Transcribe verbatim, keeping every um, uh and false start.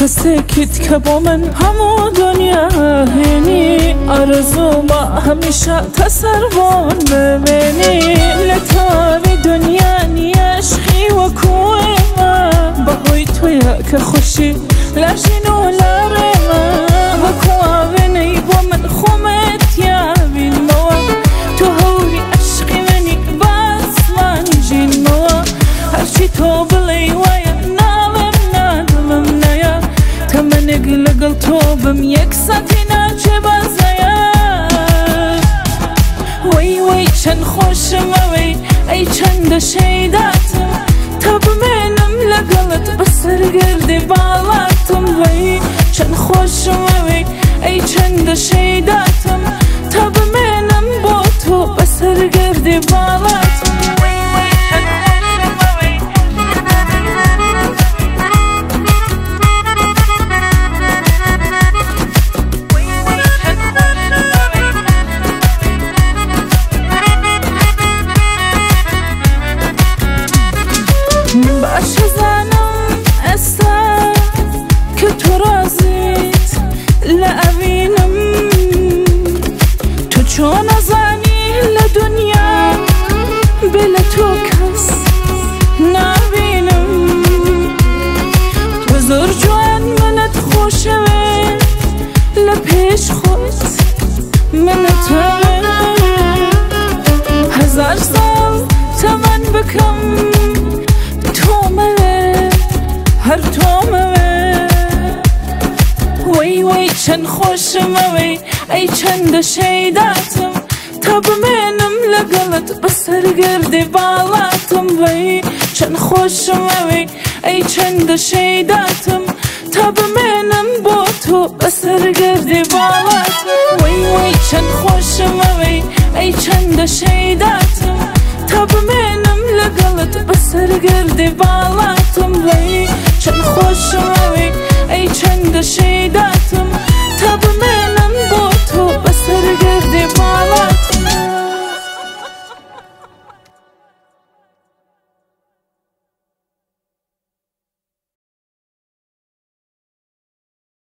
کەسێکیت کە بۆ من هەموو دنیا هێنی ئارەزوومە هەمیشە تەسەر بۆن ببێنی لە تاوی دنیا نییە عشقی وەکو ئێمە بەهۆی تۆیە کە خۆشی لە ژین و لە ڕێمە وەکو ئاوێنەی بۆ من خۆمت یابینمەوە تۆ هەوری عشقی منی بە ئاسمانی ژینمەوە هەرچی تۆ بڵێ وایە ناڵم نادڵم نەیە تەمەنێک لەگەڵ تۆ بم یەک سەتی ناچێ بەزەیە وەی وەی چەند خۆشمەوەی ئەی چەندە شەیداتم تا بمێنم لەگەڵت بەسەر گردی باڵاتم وەی چەند خۆشمەوەی ئەی چەندە شەیداتم تا بمێنم بۆ تۆ بەسەر گردی باڵاتم وەی وەی چەند خۆشمەوەی باشە زانم ئێستا کە تۆ ڕازیت لە ئەوینم تۆ چۆن نەزانی لە دنیا بێ لە تۆ کەس نابینم تۆ زۆر جوان منت خۆشەوێ لە پێش خۆت منەتەوێ هەزار ساڵ تەمەن بکەم تۆمەوێ هەر تۆمەوێ وەی وەی چەند خۆشمەوەی ئەی چەندە شەیداتم تا بمێنم لەگەڵت بەسەر گردی باڵاتم وەی چەند خۆشمەوەی ئەی چەندە شەیداتم تا بمێنم بۆ تۆ بەسەر گردی باڵاتم وەی وەی چەند خۆشمەوەی ئەی چەندە شەیداتم تا بمێنم لەگەڵت بەسەر گردی باڵاتم